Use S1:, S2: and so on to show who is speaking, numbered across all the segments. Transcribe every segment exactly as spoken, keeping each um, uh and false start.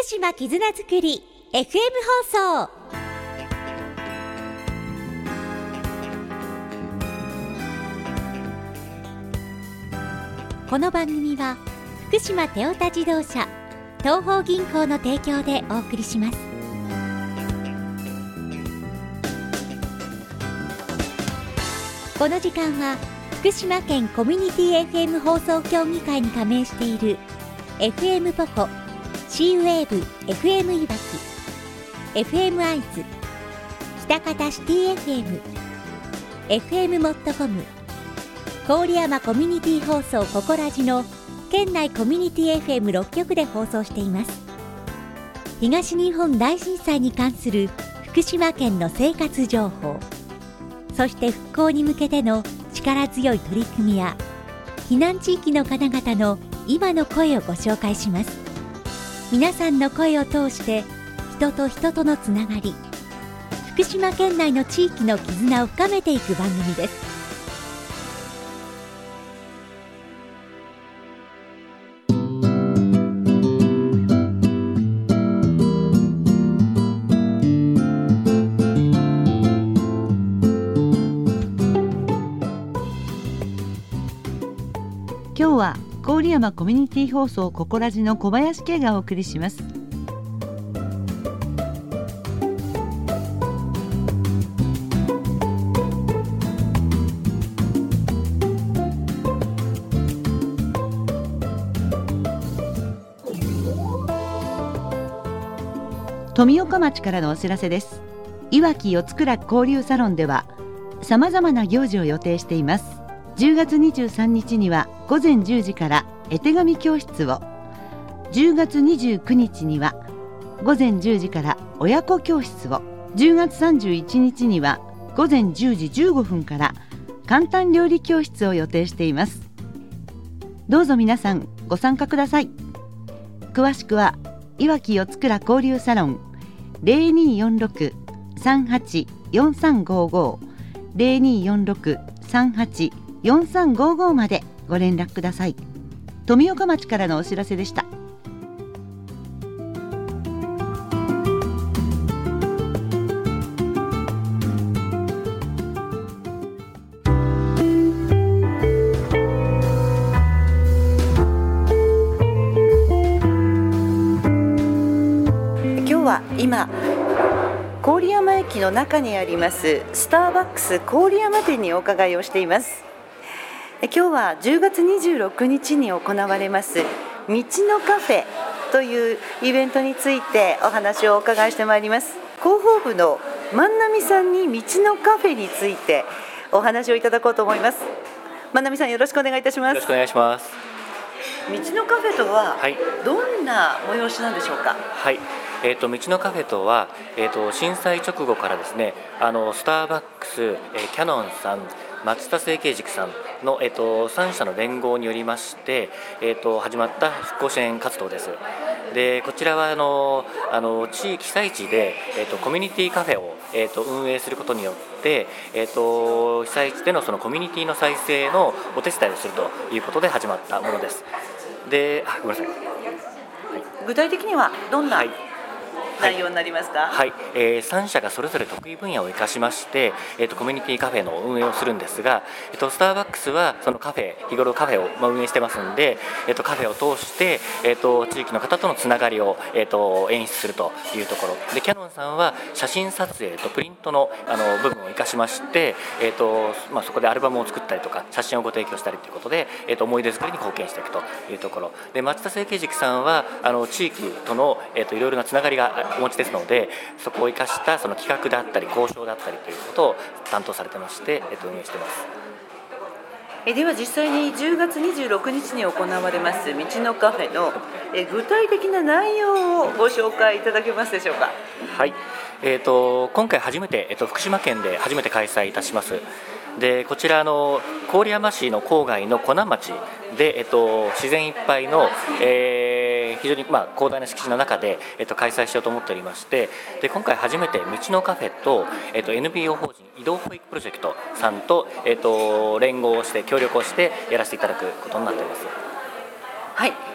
S1: 島絆づくり エフエム 放送。この番組は福島テオタ自動車東邦銀行の提供でお送りします。この時間は福島県コミュニティ エフエム 放送協議会に加盟している エフエム ポコ、シーウェーブ エフエム いわき、エフエム アイズ、北方シティ エフエム、エフエム モットコム、郡山コミュニティ放送ココラジの県内コミュニティ エフエムろっ 局で放送しています。東日本大震災に関する福島県の生活情報、そして復興に向けての力強い取り組みや避難地域の方々の今の声をご紹介します。皆さんの声を通して人と人とのつながり、福島県内の地域の絆を深めていく番組です。
S2: 今日は郡山コミュニティ放送ココラジの小林圭がお送りします。富岡町からのお知らせです。いわき四つ倉交流サロンではさまざまな行事を予定しています。じゅうがつにじゅうさんにちにはごぜんじゅうじから絵手紙教室を、じゅうがつにじゅうくにちにはごぜんじゅうじから親子教室を、じゅうがつさんじゅういちにちにはごぜんじゅうじじゅうごふんから簡単料理教室を予定しています。どうぞ皆さんご参加ください。詳しくはいわき四つ倉交流サロン ゼロにーよんろく さんはち よんさんごご ゼロにーよんろく さんはち よんさんごごまでご連絡ください。富岡町からのお知らせでした。
S3: 今日は今郡山駅の中にありますスターバックス郡山店にお伺いをしています。今日はじゅうがつにじゅうろくにちに行われます道のカフェというイベントについてお話をお伺いしてまいります。広報部の万波さんに道のカフェについてお話をいただこうと思います。万波さん、よろしくお願いいたします。
S4: よろしくお願いします。
S3: 道のカフェとは
S4: はい、
S3: どんな催しなんでしょうか。
S4: はい、えー、と道のカフェとは、えー、と震災直後からですね、あのスターバックス、えー、キヤノンさん、松田成慶塾さんの、えー、とさんしゃの連合によりまして、えー、と始まった復興支援活動です。でこちらはあのあの地域被災地で、えー、とコミュニティカフェを、えー、と運営することによって、えー、と被災地でのそのコミュニティの再生のお手伝いをするということで始まったものです。であごめんなさい、はい、
S3: 具体的にはどんな、
S4: はい
S3: 内容になりますか。
S4: はい、えー、さんしゃがそれぞれ得意分野を生かしまして、えー、とコミュニティカフェの運営をするんですが、えー、とスターバックスはそのカフェ日頃カフェを、まあ、運営してますので、えー、とカフェを通して、えー、と地域の方とのつながりを、えー、と演出するというところで、キヤノンさんは写真撮影とプリントの、あの部分を生かしまして、えーとまあ、そこでアルバムを作ったりとか写真をご提供したりということで、えー、と思い出作りに貢献していくというところで、松田成慶塾さんはあの地域との、えー、といろいろなつながりがお持ちですので、そこを生かしたその企画だったり交渉だったりということを担当されてまして、えっと、運営しています。
S3: えでは実際にじゅうがつにじゅうろくにちに行われます道のカフェのえ具体的な内容をご紹介いただけますでしょうか。
S4: はい、えー、と今回初めて、えっと、福島県で初めて開催いたします。でこちらの郡山市の郊外の湖南町で、えっと、自然いっぱいの、えー、非常に、まあ、広大な敷地の中で、えっと、開催しようと思っておりまして、で今回初めて道のカフェと、えっと、エヌピーオー 法人移動保育プロジェクトさんと、えっと、連合をして協力をしてやらせていただくことになっています。
S3: はい、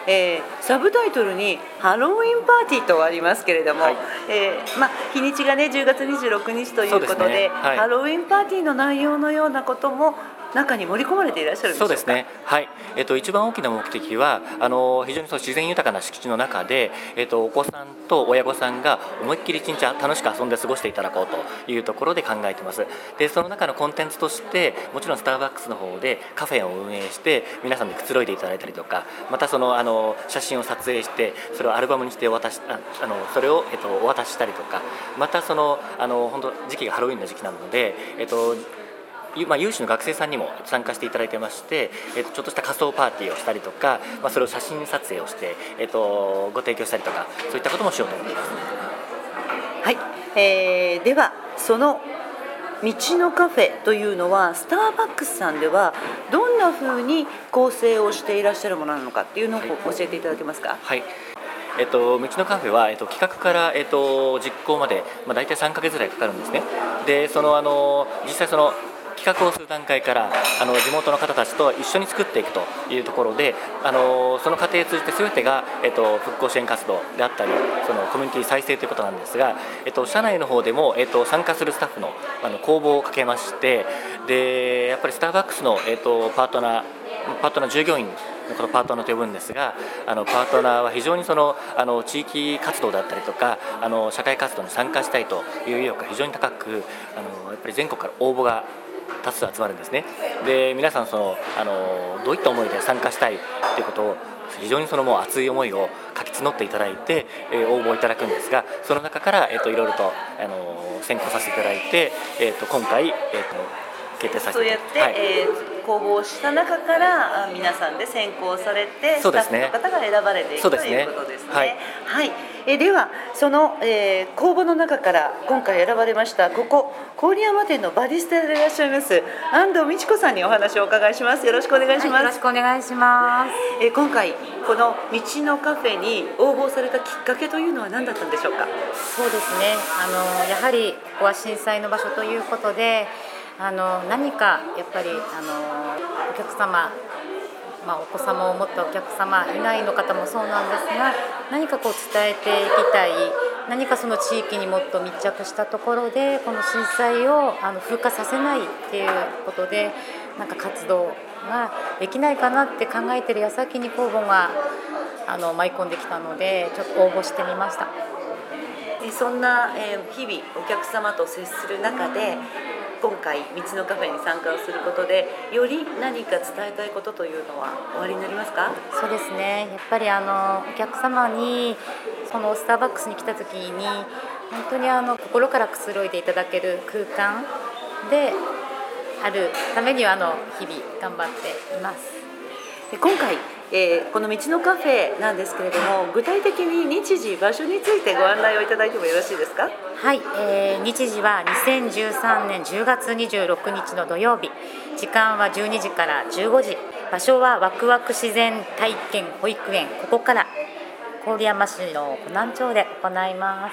S3: えー、サブタイトルにハロウィンパーティーとありますけれども、はい、えーま、日にちがねじゅうがつにじゅうろくにちということ で, で、ねはい、ハロウィンパーティーの内容のようなことも中に盛り込まれていらっしゃるんでしょうか。
S4: そうですね、はい、えっと、一番大きな目的はあの非常にその自然豊かな敷地の中で、えっと、お子さんと親御さんが思いっきり一日楽しく遊んで過ごしていただこうというところで考えています。でその中のコンテンツとしてもちろんスターバックスの方でカフェを運営して皆さんでくつろいでいただいたりとか、またそのあの写真を撮影してそれをアルバムにしてお渡しああのそれを、えっと、お渡ししたりとか、またそのあの本当時期がハロウィンの時期なので、えっとまあ、有志の学生さんにも参加していただいてまして、えっと、ちょっとした仮装パーティーをしたりとか、まあ、それを写真撮影をして、えっと、ご提供したりとかそういったこともしようと思っています。
S3: はい、えー、ではその道のカフェというのはスターバックスさんではどんなふうに構成をしていらっしゃるものなのかっていうのを教えていただけますか。
S4: はい、えっと、道のカフェは、えっと、企画から、えっと、実行まで、まあ、大体さんかげつぐらいかかるんですね。でそのあの実際その企画をする段階からあの地元の方たちと一緒に作っていくというところで、あのその過程を通じて全てが、えっと、復興支援活動であったりそのコミュニティ再生ということなんですが、えっと、社内の方でも、えっと、参加するスタッフの、あの公募をかけまして、でやっぱりスターバックスの、えっと、パートナーパートナー従業員のことをパートナーと呼ぶんですが、あのパートナーは非常にそのあの地域活動だったりとかあの社会活動に参加したいという意欲が非常に高く、あのやっぱり全国から応募が多数集まるんですね。で皆さんそのあのどういった思いで参加したいということを非常にそのもう熱い思いを書き募っていただいて、えー、応募いただくんですが、その中から、えー、といろいろとあの選考させていただいて、えー、と今回、えー、と決定させていただきます。
S3: そうやって、はいえー公募した中から皆さんで選考されて、スタッフの方が選ばれていくということですね。はい、はい、えではその、えー、公募の中から今回選ばれましたここ郡山店のバリスタでいらっしゃいます安藤美智子さんにお話をお伺いします。よろしくお願いします。はい、
S5: よろしくお願いします。
S3: えー、今回この道のカフェに応募されたきっかけというのは何だったんでしょうか。
S5: そうですね、あのやはりここは震災の場所ということで、あの何かやっぱりあのお客様、まあ、お子様を持ったお客様以外の方もそうなんですが、何かこう伝えていきたい、何かその地域にもっと密着したところでこの震災をあの風化させないっていうことでなんか活動ができないかなって考えている矢先に公募があの舞い込んできたのでちょっと応募してみました。
S3: そんな、えー、日々お客様と接する中で今回道のカフェに参加をすることでより何か伝えたいことというのはおありになりますか。
S5: そうですね、やっぱりあのお客様にそのスターバックスに来た時に本当にあの心からくつろいでいただける空間であるためにはあの日々頑張っています。
S3: 今回えー、この道のカフェなんですけれども、具体的に日時、場所についてご案内をいただいてもよろしいですか。
S5: はい、えー、日時はにせんじゅうさんねんじゅうがつにじゅうろくにちの土曜日、時間はじゅうにじからじゅうごじ、場所はワクワク自然体験保育園、ここから郡山市の湖南町で行います。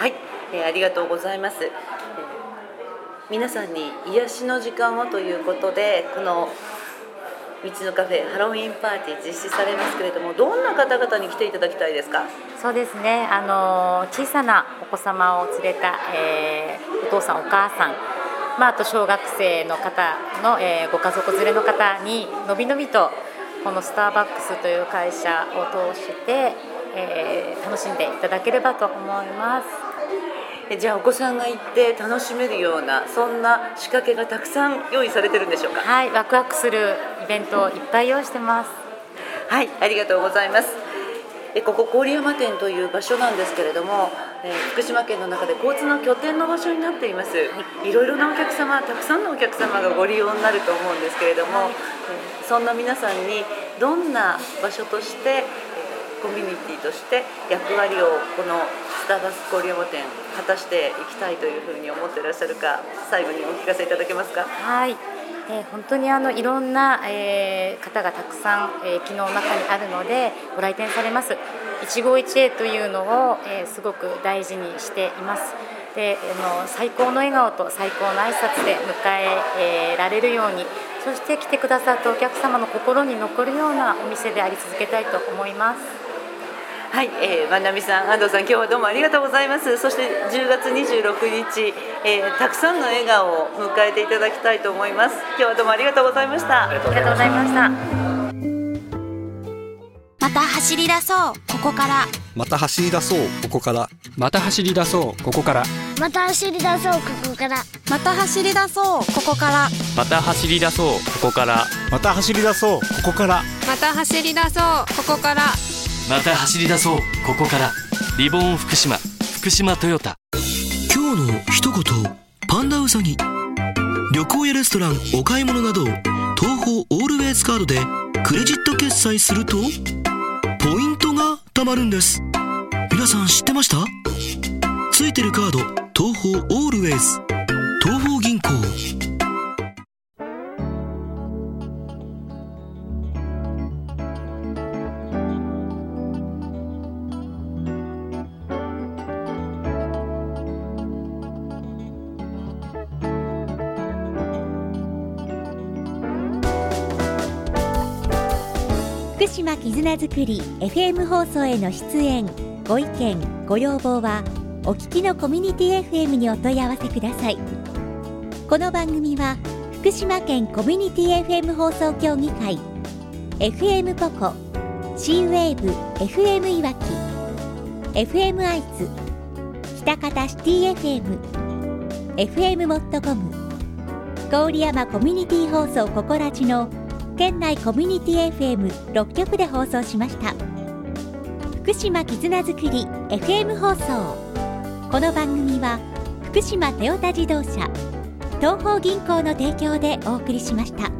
S3: はい、えー、ありがとうございます。えー、皆さんに癒しの時間をということでこの道のカフェハロウィンパーティー実施されますけれども、どんな方々に来ていただきたいですか。
S5: そうですね、あの小さなお子様を連れた、えー、お父さんお母さん、まあ、あと小学生の方の、えー、ご家族連れの方にのびのびとこのスターバックスという会社を通して、えー、楽しんでいただければと思います。
S3: じゃあお子さんが行って楽しめるようなそんな仕掛けがたくさん用意されてるんでしょうか。
S5: はい、ワクワクするイベントをいっぱい用意してます。はい、
S3: ありがとうございます。えここ郡山店という場所なんですけれども、え福島県の中で交通の拠点の場所になっています。いろいろなお客様、たくさんのお客様がご利用になると思うんですけれども、はい、えそんな皆さんにどんな場所としてコミュニティとして役割をこのスターバックス郡山店果たしていきたいというふうに思っていらっしゃるか、最後にお聞かせいただけますか。
S5: はい、えー、本当にあのいろんな、えー、方がたくさん、えー、駅の中にあるのでご来店されます。一期一会というのを、えー、すごく大事にしています。であの最高の笑顔と最高の挨拶で迎ええー、られるようにそして来てくださったお客様の心に残るようなお店であり続けたいと思います。
S3: はい、えー、万波さん、安藤さん、今日はどうもありがとうございます。そしてじゅうがつにじゅうろくにち、えー、たくさんの笑顔を迎えていただきたいと思います。今日はどうもありがとうございました。
S5: ありがとうございました。
S6: また走り出そう、ここから
S7: また走り出そうここから
S8: また走り出そうここから
S9: また走り出そうここから
S6: また走り出そうここから
S8: また走り出そうここから
S7: また走り出そうここから
S6: また走り出そうここから
S10: また走り出そうここからリボーン福島福島トヨタ。
S11: 今日の一言、パンダウサギ。旅行やレストラン、お買い物など東宝オールウェイズカードでクレジット決済するとポイントが貯まるんです。皆さん知ってました？ついてるカード、東宝オールウェイズ、東宝銀行。
S1: 福島絆づくり エフエム 放送への出演ご意見ご要望はお聞きのコミュニティ エフエム にお問い合わせください。この番組は福島県コミュニティ エフエム 放送協議会 エフエム ポコ C ウェーブ エフエム いわき エフエム 愛知北方シティ エフエム エフエム モットコム郡山コミュニティ放送ココラジの県内コミュニティ エフエムろっきょくで放送しました。福島絆づくり エフエム 放送。この番組は福島トヨタ自動車、東邦銀行の提供でお送りしました。